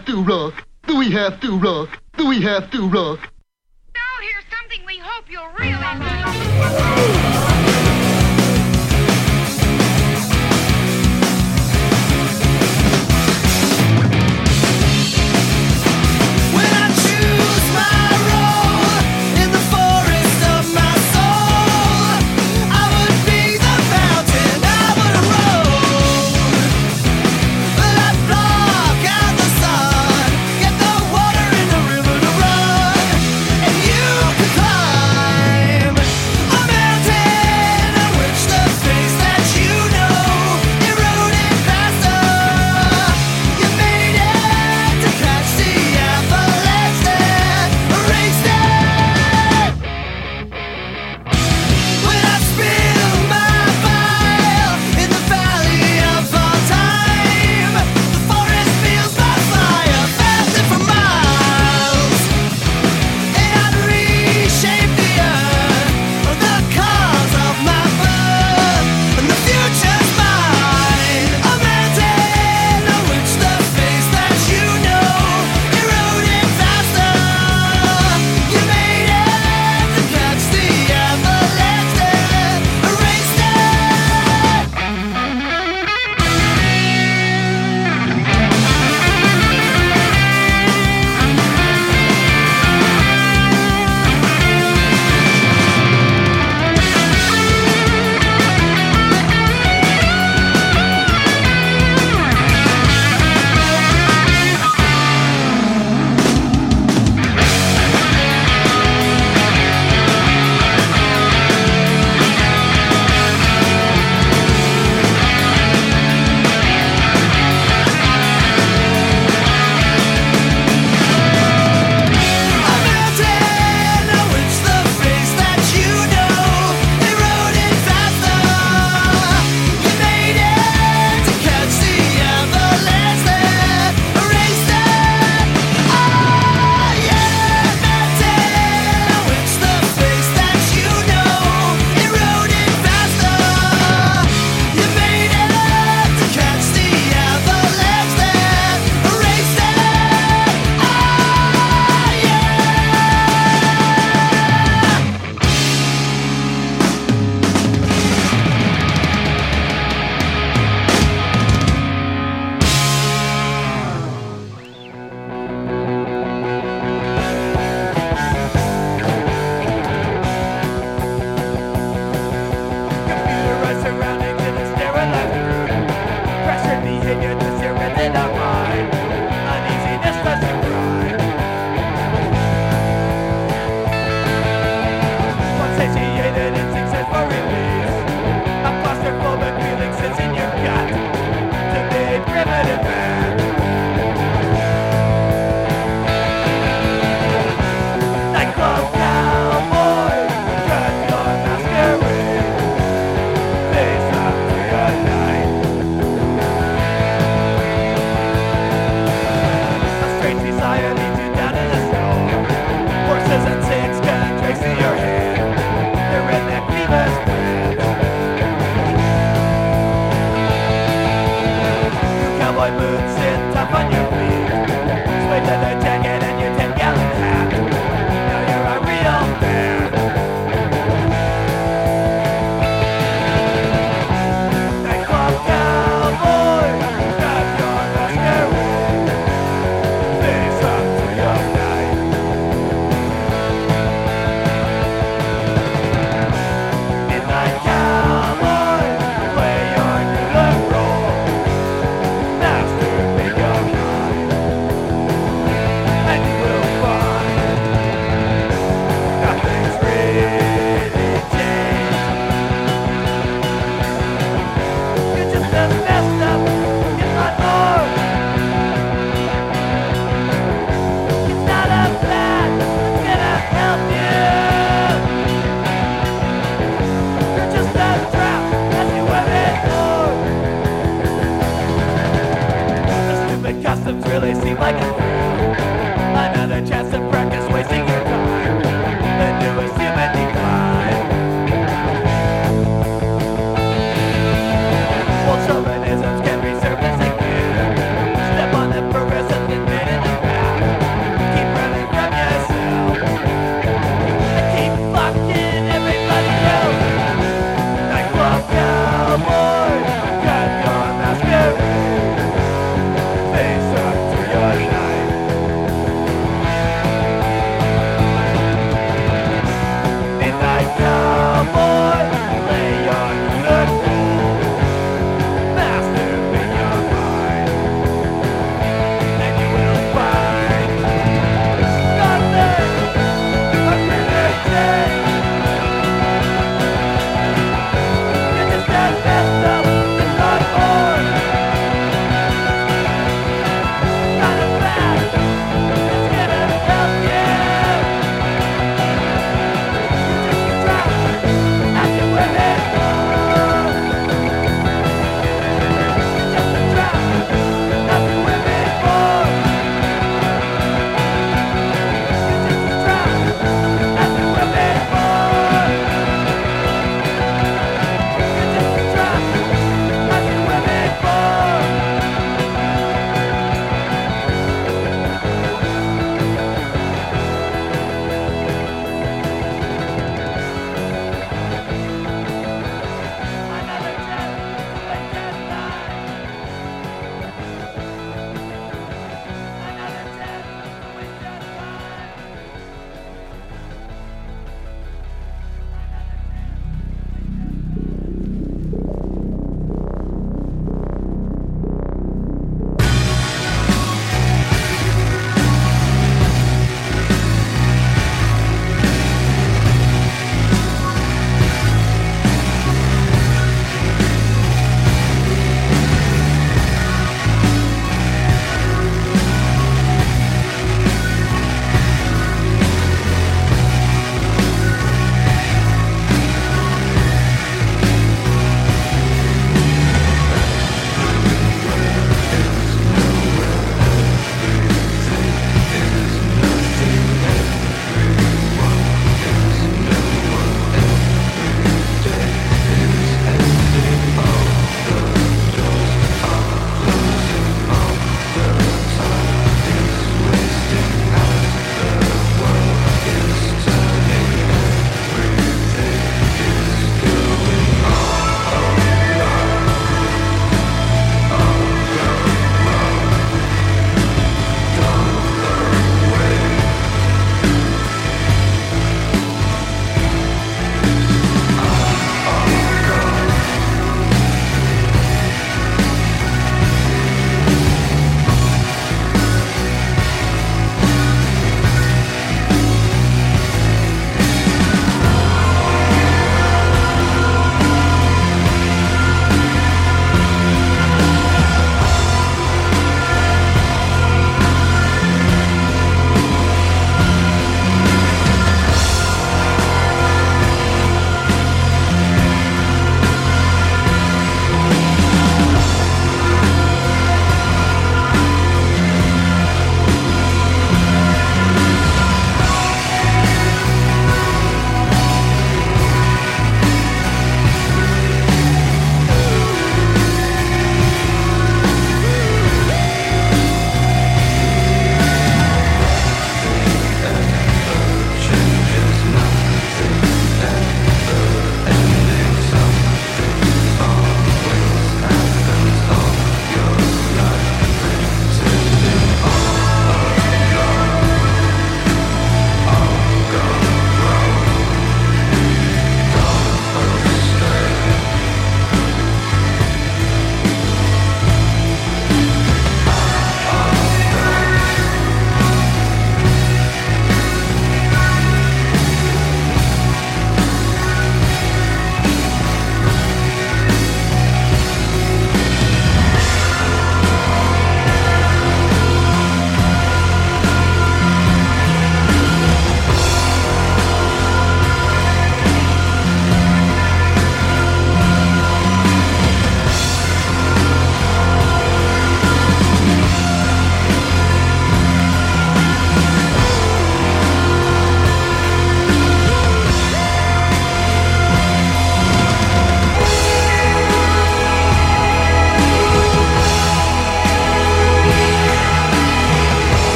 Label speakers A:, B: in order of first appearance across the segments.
A: have to rock? Do we have to rock? Do we have to rock?
B: Now here's something we hope you'll really like.
C: Get the water in the river to run, and you can climb.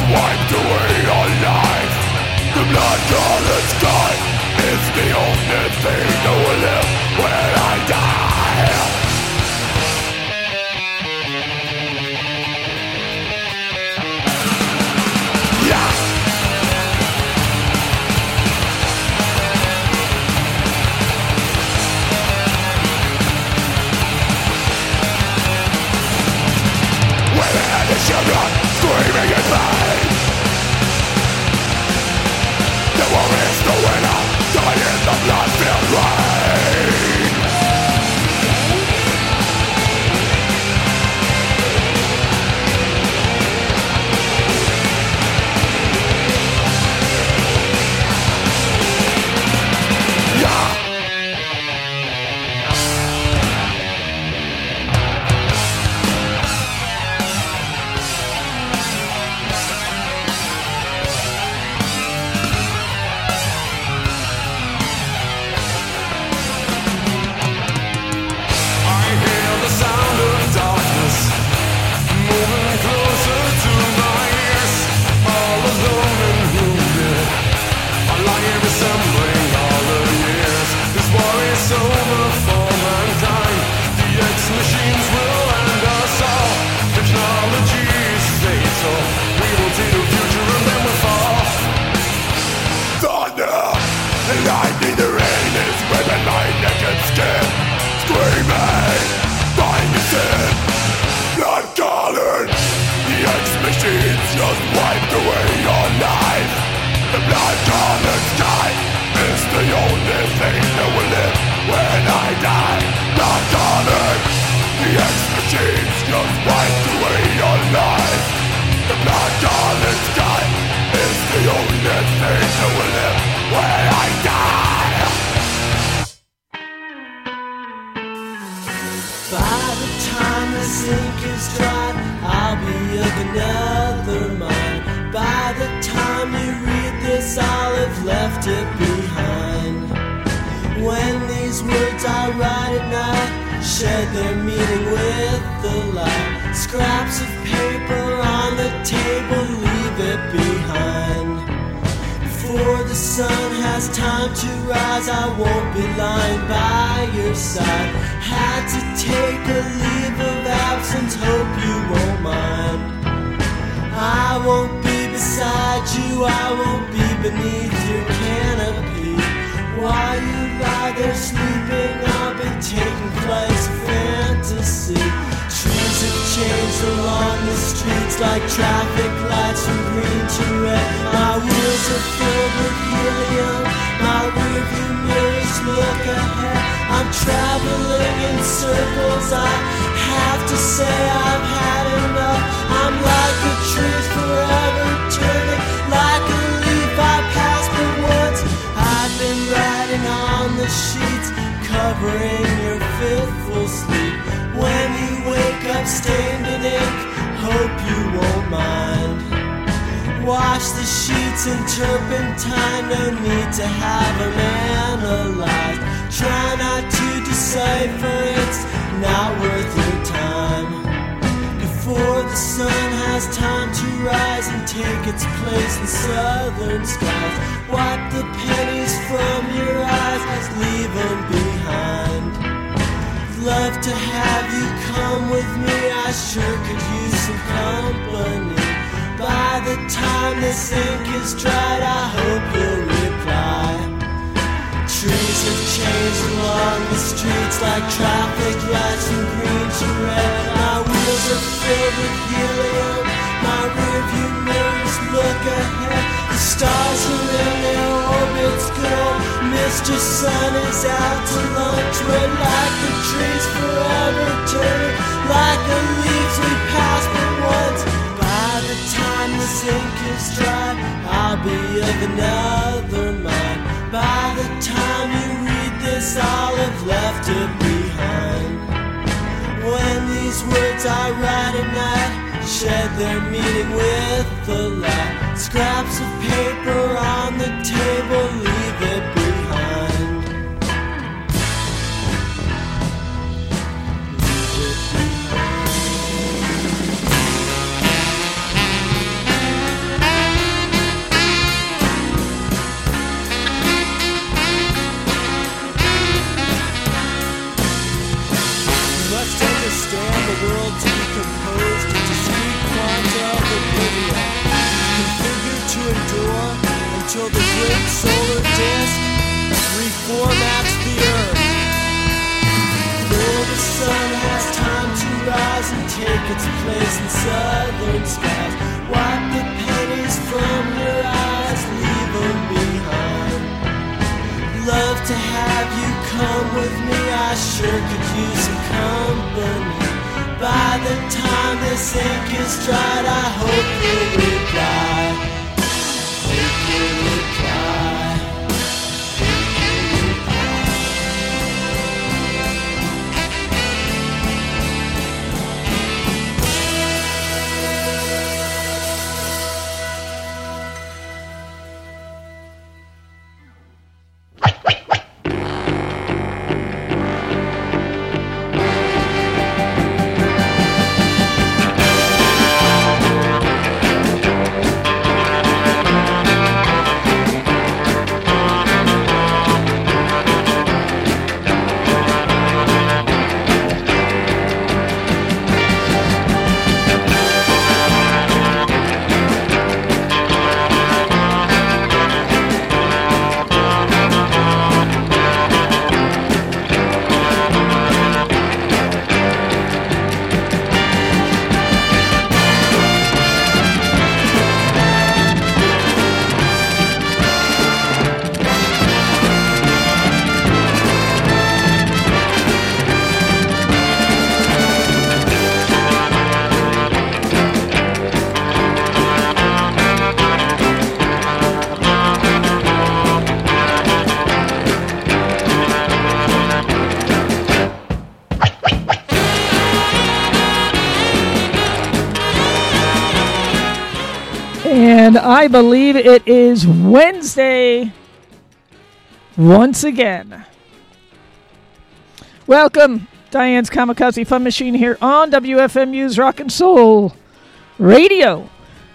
C: wiped away our life. The blood-colored sky is the only thing that will live when I die. Yeah. Women and children screaming in pain. The war is the winner, died in the blood-filled rain. Yeah. Lightning, the rain is ripping my naked skin. Screaming, dying in sin. Blood-colored, the X-machines just wiped away your life. The blood-colored sky is the only thing that will live when I die. Blood-colored, the X-machines just wiped away your life. The blood-colored sky is the only thing that will live when I die.
D: By the time this ink is dried, I'll be of another mind. By the time you read this, I'll have left it behind. When these words I write at night shed their meaning with the light, scraps of paper on the table, leave it behind. Before the sun has time to rise, I won't be lying by your side. Had to take a leave of absence, hope you won't mind. I won't be beside you, I won't be beneath your canopy. While you lie there sleeping, I'll be taking flights of fantasy. Trees have changed along the streets like traffic lights from green to red. My wheels are filled with helium, my rearview mirrors look ahead. I'm traveling in circles, I have to say I've had enough. I'm like a tree forever turning, like a leaf I passed but once. I've been riding on the sheets, covering your fitful sleep. When you wake up stained in ink, hope you won't mind. Wash the sheets in turpentine, no need to have them analyzed. Try not to decipher, it's not worth your time. Before the sun has time to rise and take its place in southern skies, wipe the pennies from your eyes, leave them behind. Love to have you come with me, I sure could use some company. By the time this ink is dried, I hope you'll reply. Trees have changed along the streets like traffic lights from green to red. My wheels are filled with helium, my rearview mirrors look ahead. The stars are in their orbits, good old Mr. Sun is out to lunch. We're like the trees forever turning, like the leaves we passed but once. By the time this ink is dry, I'll be of another mind. By the time you read this, I'll have left it behind. When these words I write at night shed their meaning with the light, scraps of paper on the table, leave it behind. Leave it behind. till the great solar disk reformats the earth. For the sun has time to rise and take its place in southern skies. Wipe the pennies from your eyes, leave them behind. Love to have you come with me, I sure could use some company. By the time this ink is dried, I hope you'll reply. Hope you'll reply.
E: And I believe it is Wednesday once again. Welcome, Diane's Kamikaze Fun Machine here on WFMU's Rock and Soul Radio.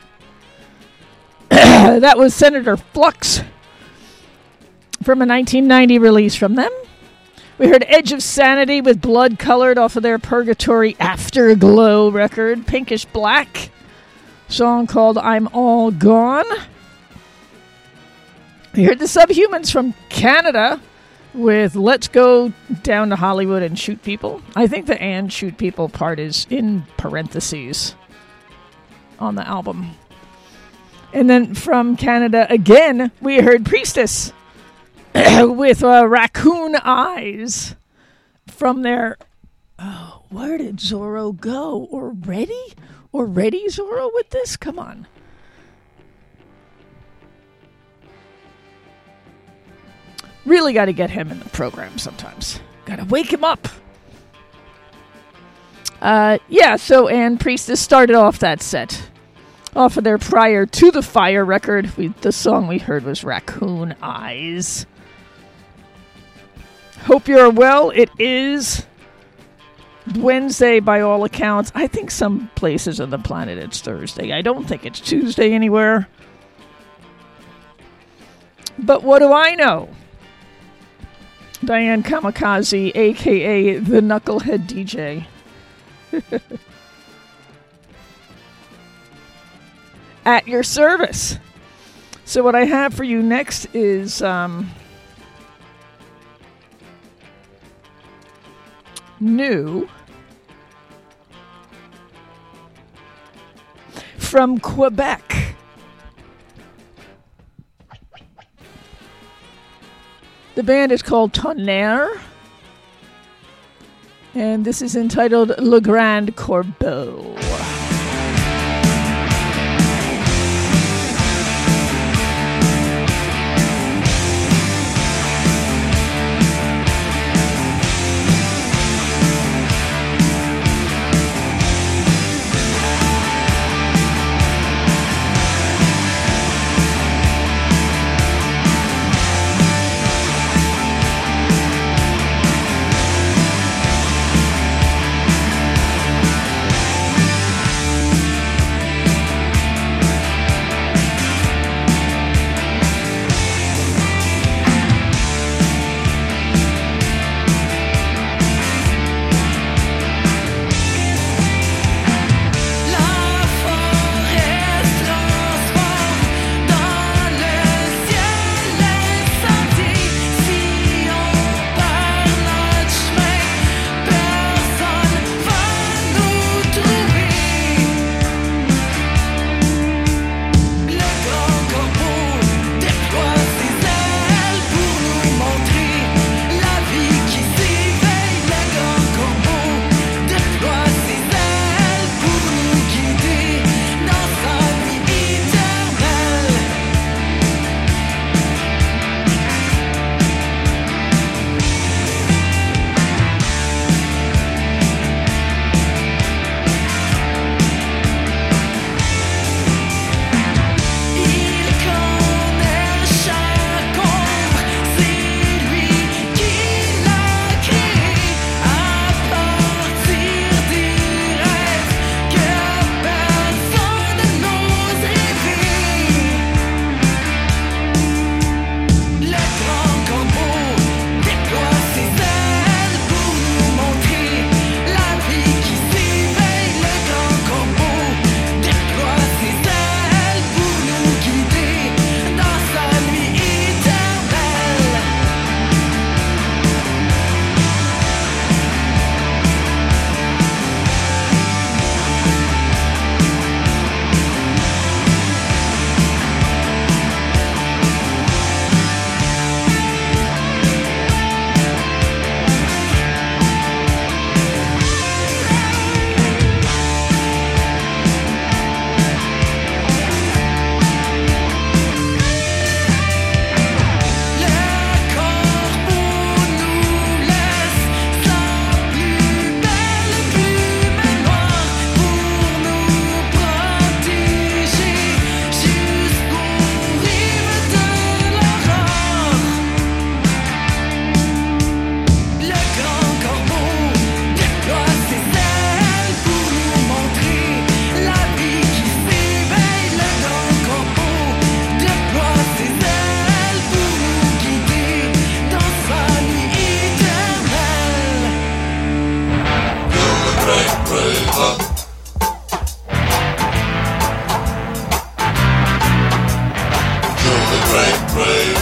E: That was Senator Flux from a 1990 release from them. We heard Edge of Sanity with Blood Colored off of their Purgatory Afterglow record, Pinkish Black. Song called I'm All Gone. We heard the Subhumans from Canada with Let's Go Down to Hollywood and Shoot People. I think the and shoot people part is in parentheses on the album. And then from Canada again, we heard Priestess with Raccoon Eyes from their... Oh, where did Zorro go? Already, Zorro, with this? Come on. Really got to get him in the program sometimes. Got to wake him up. So Ann Priestess started off that set off of their Prior to the Fire record. The song we heard was Raccoon Eyes. Hope you're well. It is Wednesday by all accounts. I think some places on the planet it's Thursday. I don't think it's Tuesday anywhere. But what do I know? Diane Kamikaze, a.k.a. the Knucklehead DJ. At your service. So what I have for you next is... new from Quebec. The band is called Tonnerre, and this is entitled Le Grand Corbeau.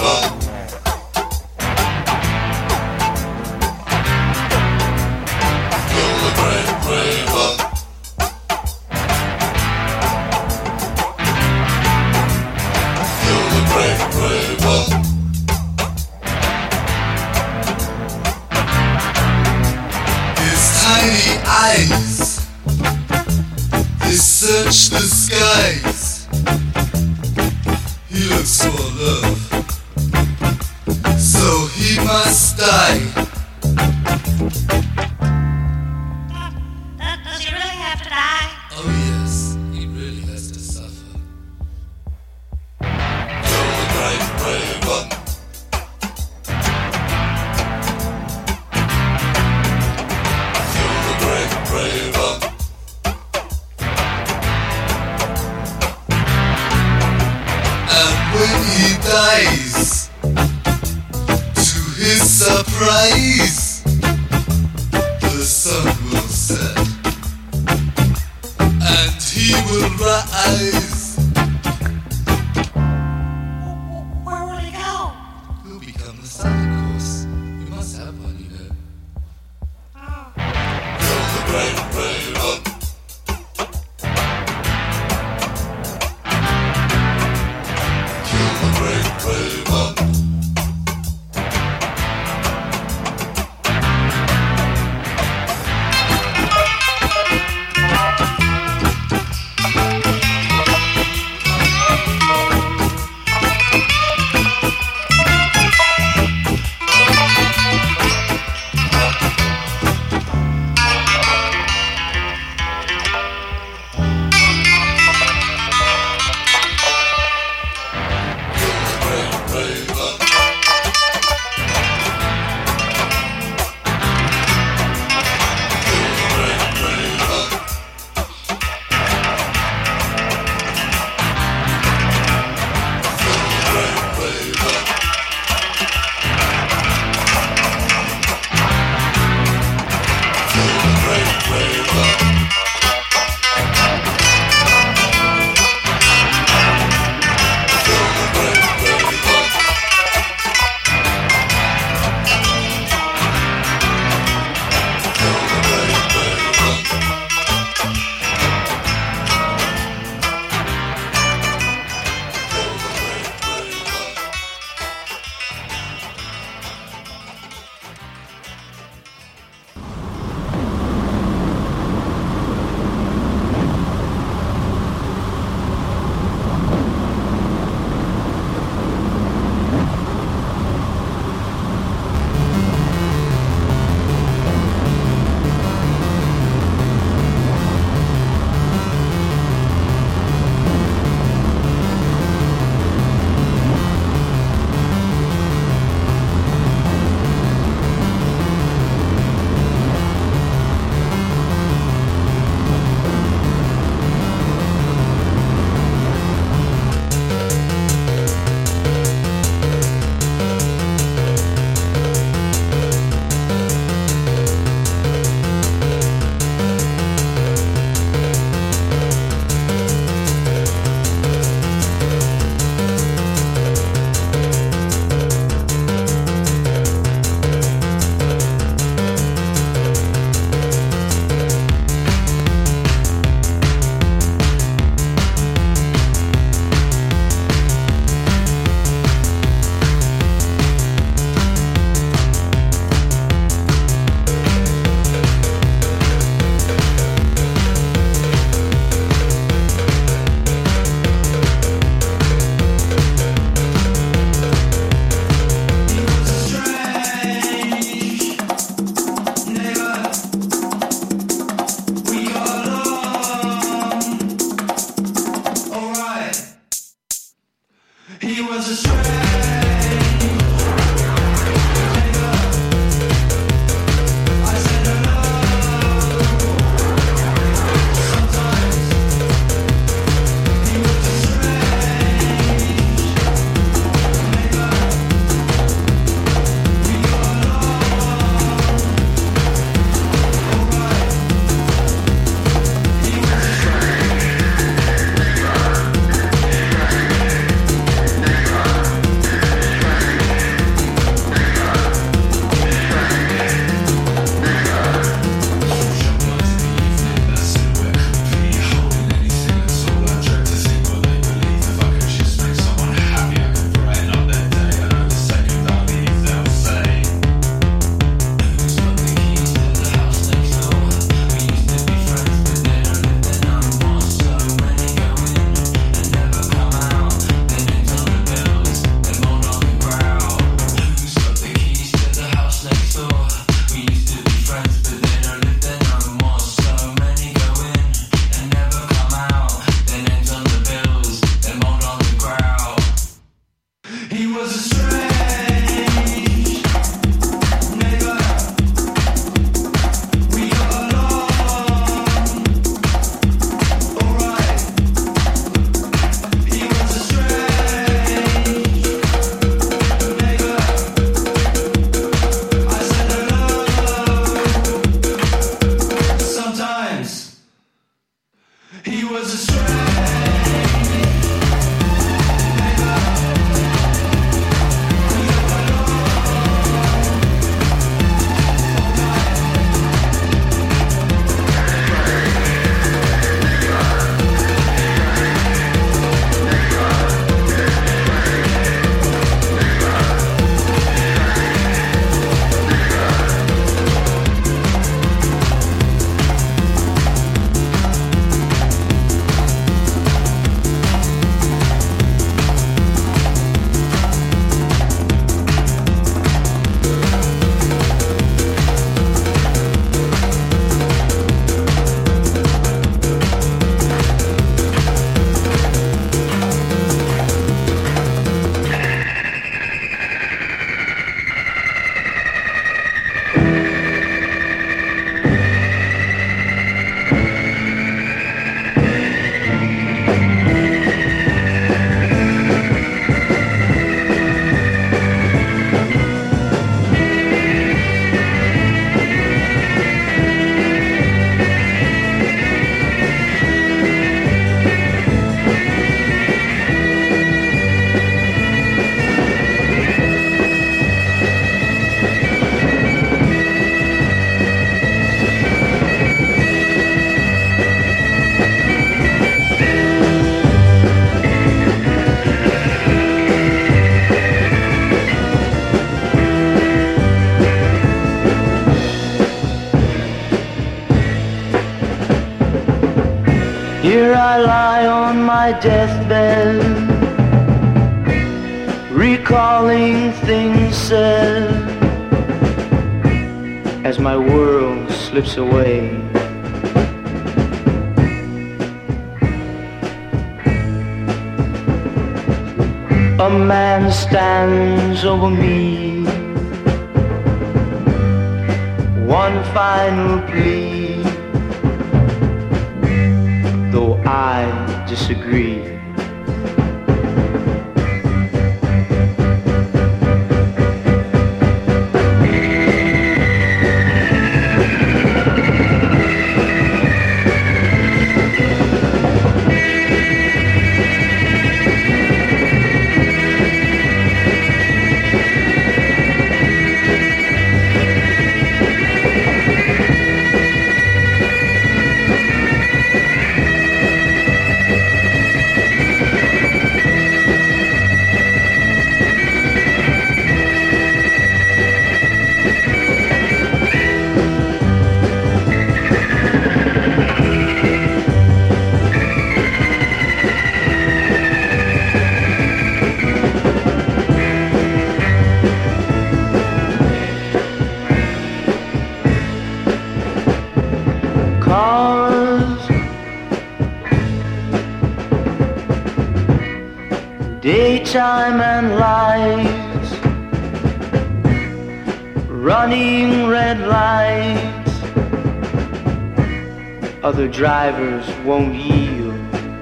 F: Search the skies. He looks for love, so he must die.
B: Does he really have to die?
F: Oh yes, he really has to suffer. Kill the great brave one. Kill the great brave one. When he dies, to his surprise, the sun will set, and he will rise.
B: Where will he go?
F: He'll become the sun, of course. You must have one, you know. Kill the great brave one.
G: I lie on my deathbed, recalling things said as my world slips away. A man stands over me, one final plea, though I disagree. Daytime and lights, running red lights, other drivers won't yield.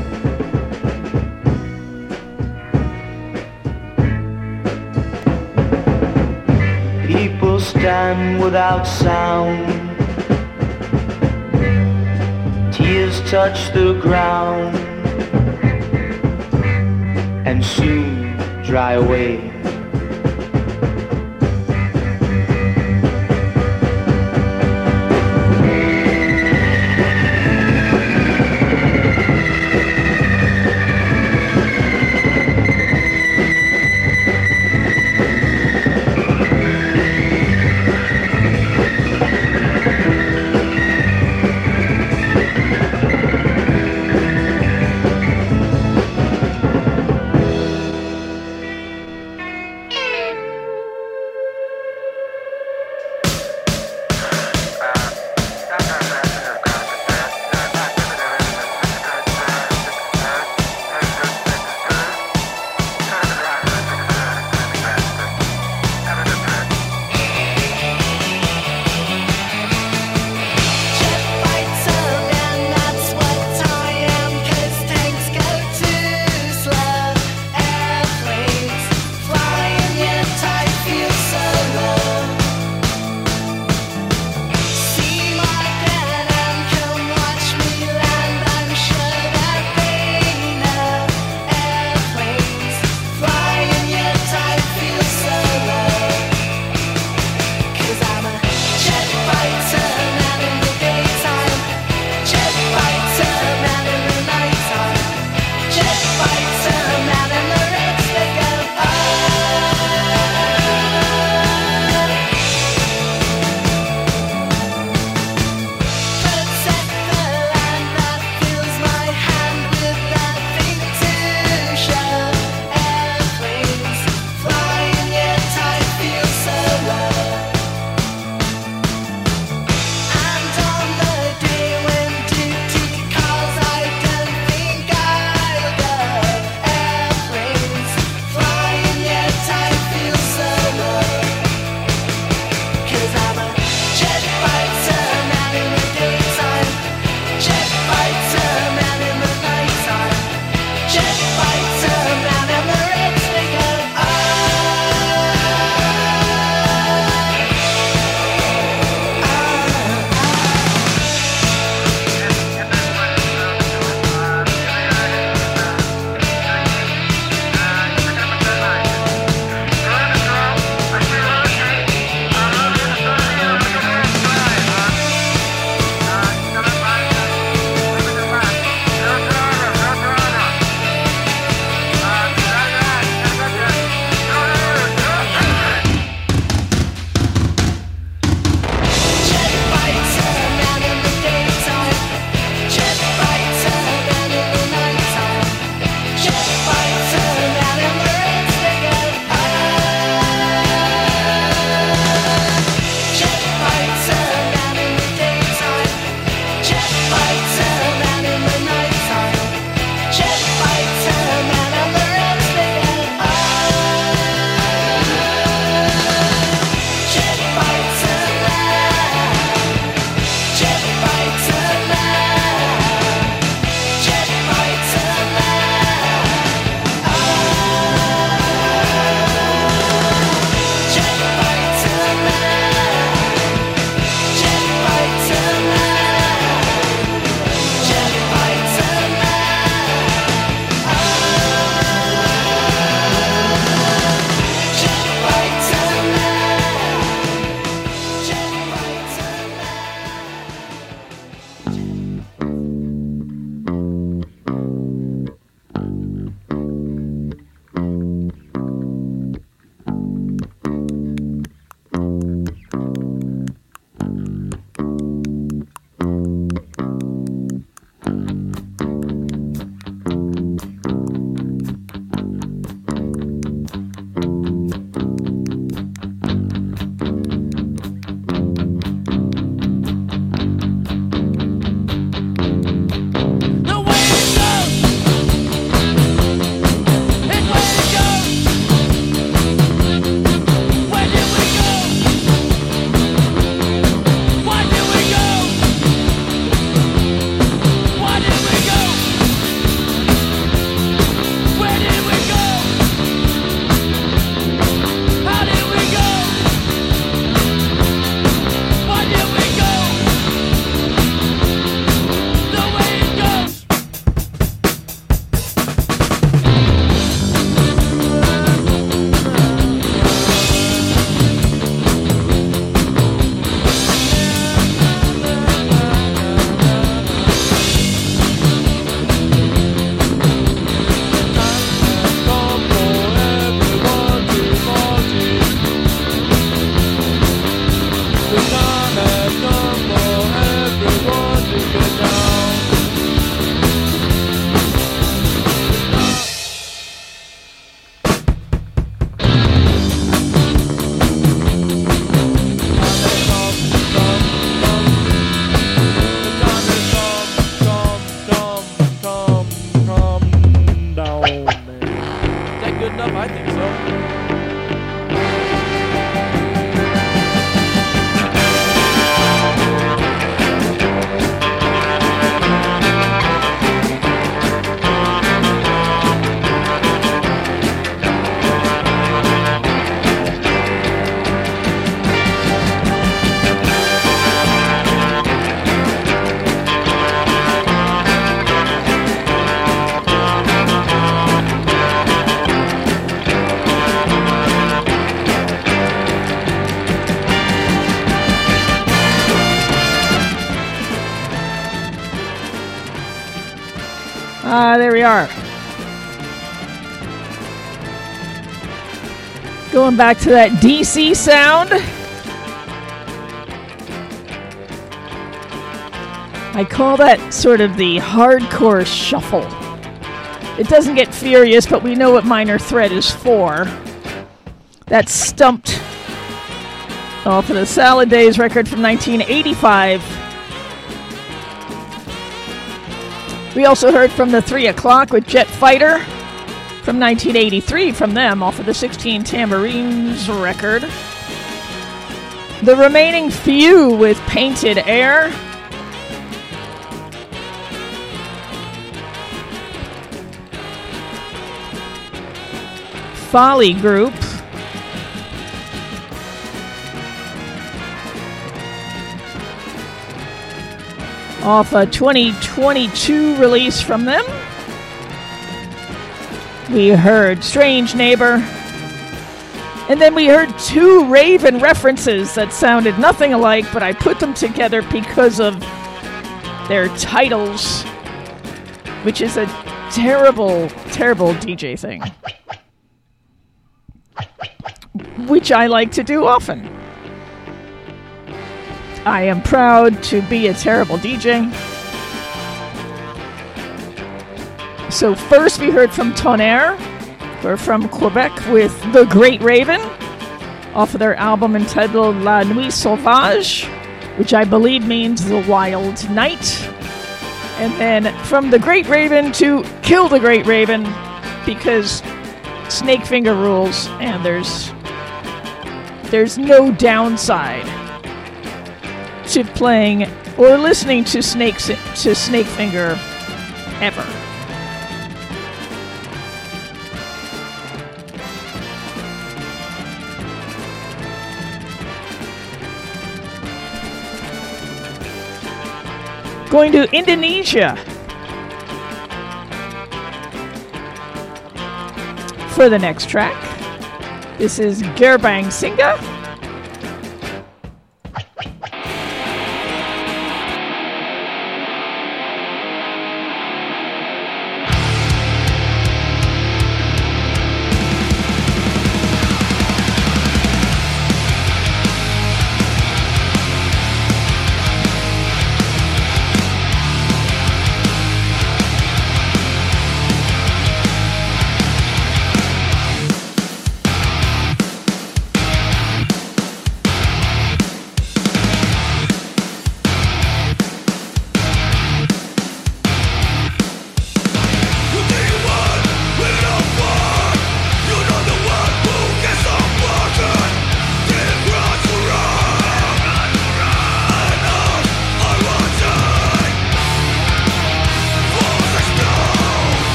G: People stand without sound, tears touch the ground and soon dry away.
H: good enough? I think so.
E: There we are. Going back to that DC sound. I call that sort of the hardcore shuffle. It doesn't get furious, but we know what Minor Threat is for. That's Stumped off of the Salad Days record from 1985. We also heard from the 3 O'Clock with Jet Fighter from 1983 from them off of the 16 Tambourines record. The Remaining Few with Painted Air. Folly Group. Off a 2022 release from them. We heard Strange Neighbor. And then we heard 2 Raven references that sounded nothing alike, but I put them together because of their titles, which is a terrible, terrible DJ thing, which I like to do often. I am proud to be a terrible DJ. So first we heard from Tonnerre, who are from Quebec, with The Great Raven, off of their album entitled La Nuit Sauvage, which I believe means The Wild Night. And then from The Great Raven to Kill the Great Raven, because Snakefinger rules, and there's no downside to playing or listening to Snakefinger ever. Going to Indonesia for the next track. This is Gerbang Singa.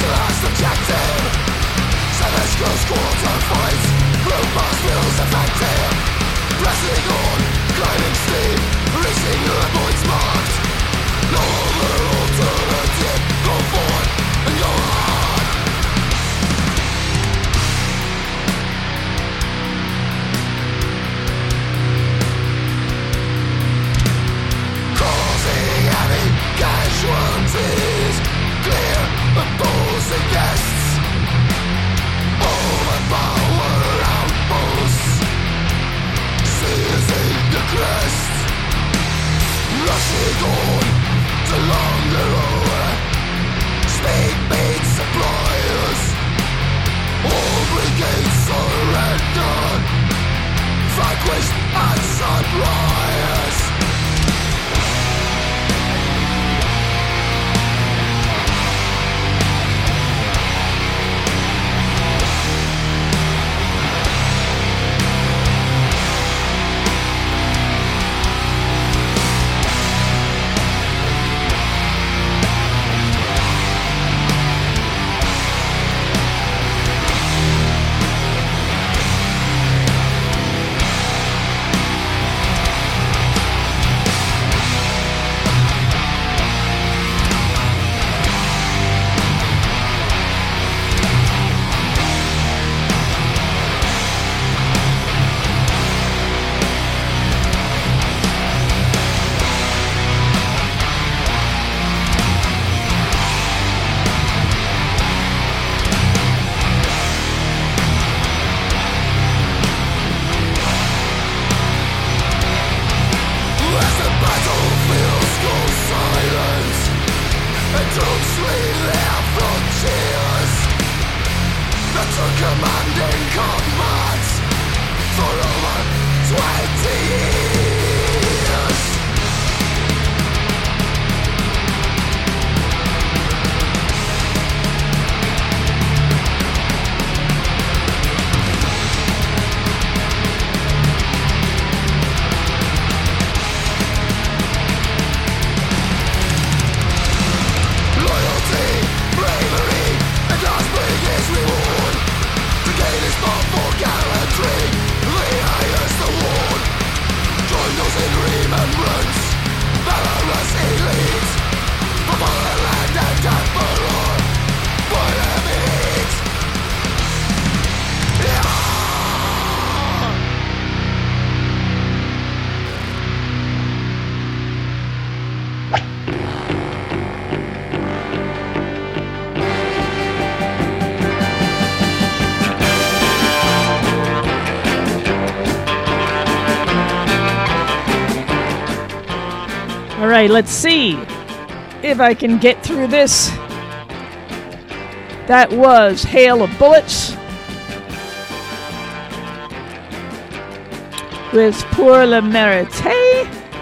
E: All right, let's see if I can get through this. That was Hail of Bullets with Pour le Mérite.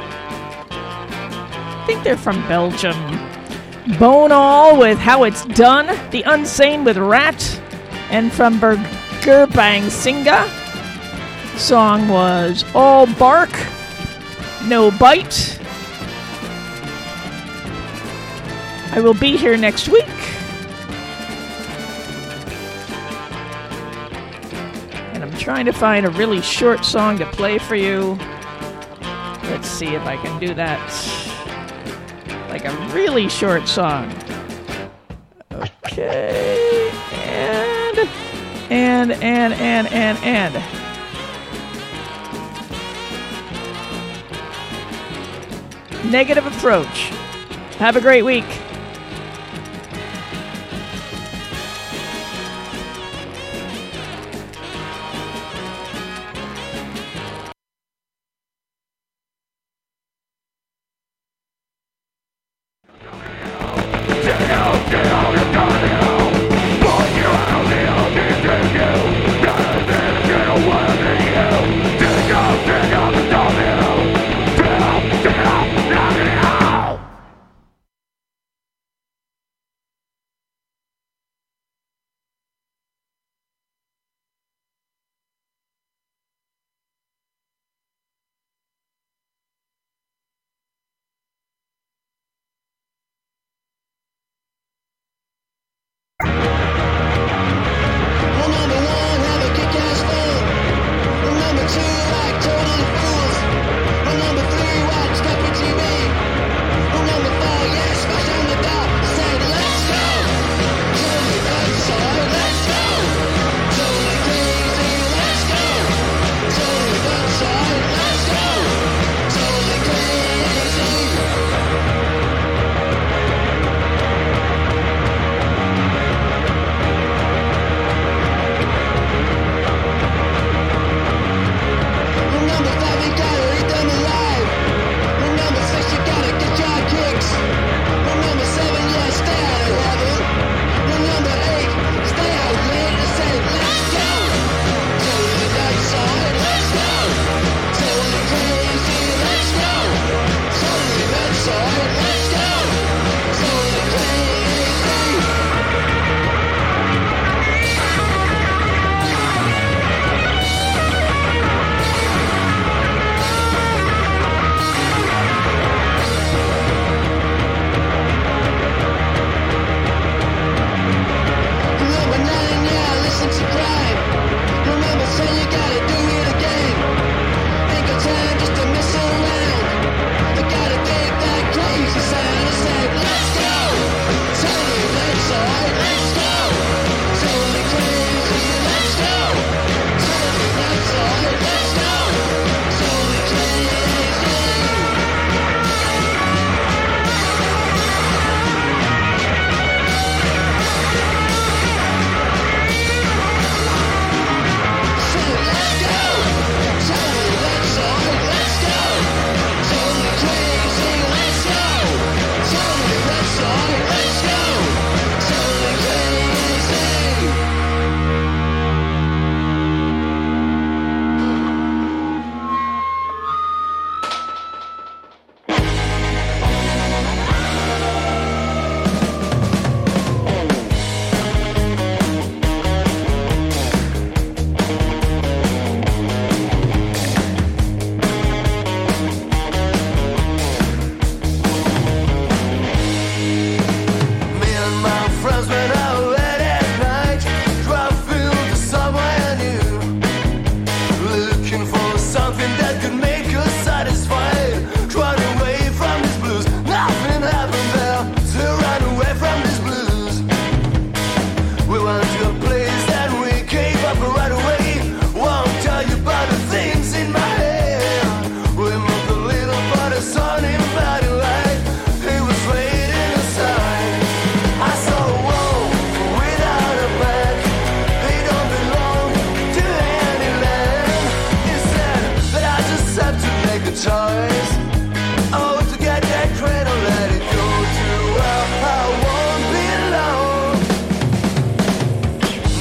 E: I think they're from Belgium. Bone All with How It's Done. The Unsane with Rat. And from Burgerbang Singa, song was All Bark, No Bite. I will be here next week. And I'm trying to find a really short song to play for you. Let's see if I can do that. Like a really short song. Okay. And. Negative Approach. Have a great week.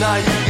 D: night.